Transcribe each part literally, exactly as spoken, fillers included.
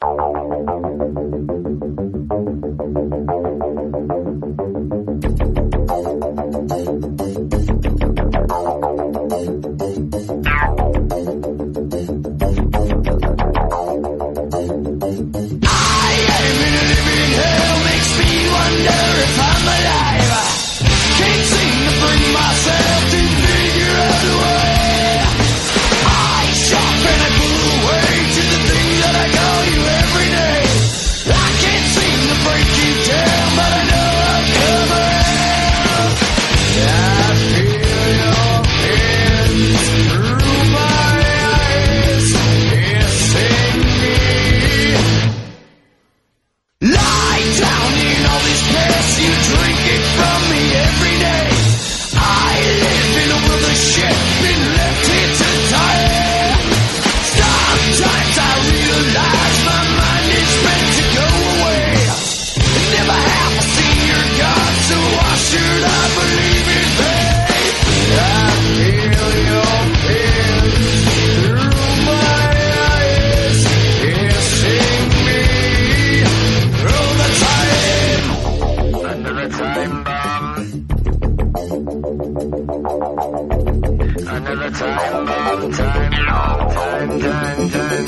Another time bomb, time bomb, time, time, time.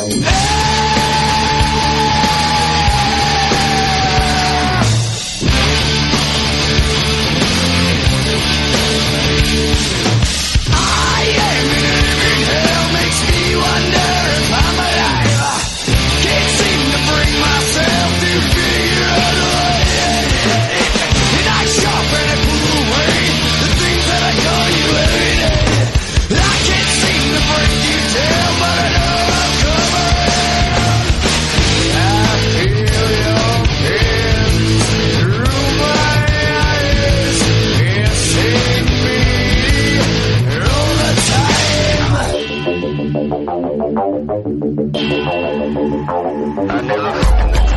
I am in a living hell, makes me wonder if I'm alive. Can't seem to bring myself to figure out a way. And I sharpen and pull away the things that I call you every day. I can't seem to break you down, but I know I'm coming. I feel your hands through my eyes, kissing me all the time. I never